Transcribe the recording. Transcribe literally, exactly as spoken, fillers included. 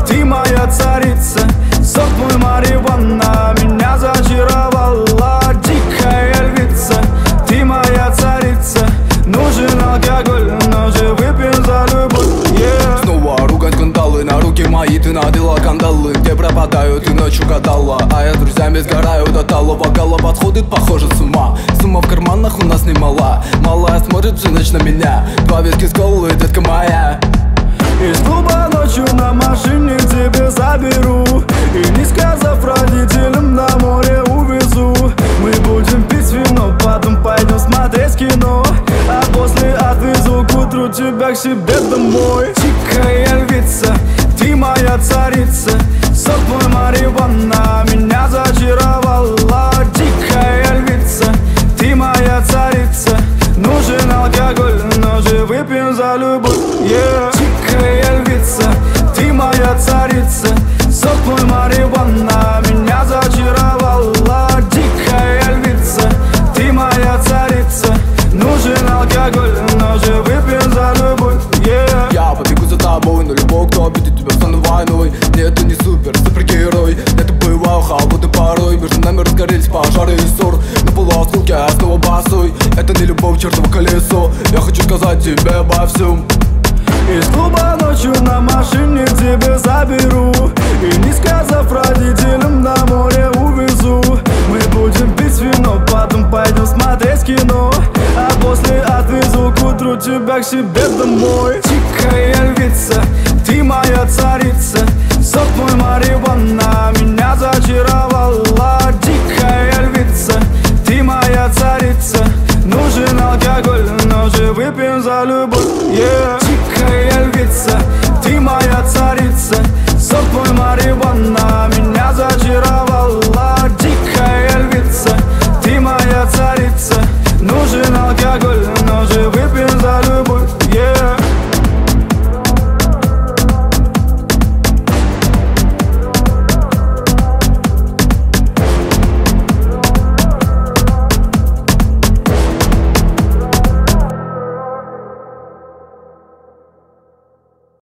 ты моя царица. Сок твой марихуана меня зачаровала. Дикая львица, ты моя царица. Нужен алкоголь, но же выпьем за любовь, yeah. Снова ругань кандалы, на руки мои ты надела кандалы. Где пропадаю, ты ночью гадала, а я с друзьями сгораю до талого. Голова сходит, похоже, с ума. Сумма в карманах у нас немала. Малая смотрит всю ночь на меня. Два виски с колой, детка моя. Из клуба ночью на машине тебя заберу. И не сказав родителям, на море увезу. Мы будем пить вино, потом пойдем смотреть кино. А после отвезу к утру тебя к себе домой. Дикая львица, ты моя царица. Сок твой марихуана меня зачаровала. Дикая львица, ты моя царица. Нужен алкоголь, но же выпьем за любовь, yeah. Дикая львица, ты моя царица. Сок твой марихуана меня зачаровала. Дикая львица, ты моя царица. Нужен алкоголь, но же выпьем за любовь, yeah. Я побегу за тобой, но любой, кто обидит тебя, стану войной. Нет, ты не супер, супергерой. Это бываю холодный порой. Между нами разгорелись пожары и ссор. На полуосколке я снова босой. Это не любовь, чертово колесо. Я хочу сказать тебе обо всем. Из клуба ночью на машине тебя заберу. И не сказав родителям, на море увезу. Мы будем пить вино, потом пойдем смотреть кино. А после отвезу к утру тебя к себе домой. Дикая львица, ты моя царица. Сок твой марихуана меня зачаровала. Дикая львица, ты моя царица. Нужен алкоголь, но же выпьем за любовь, yeah.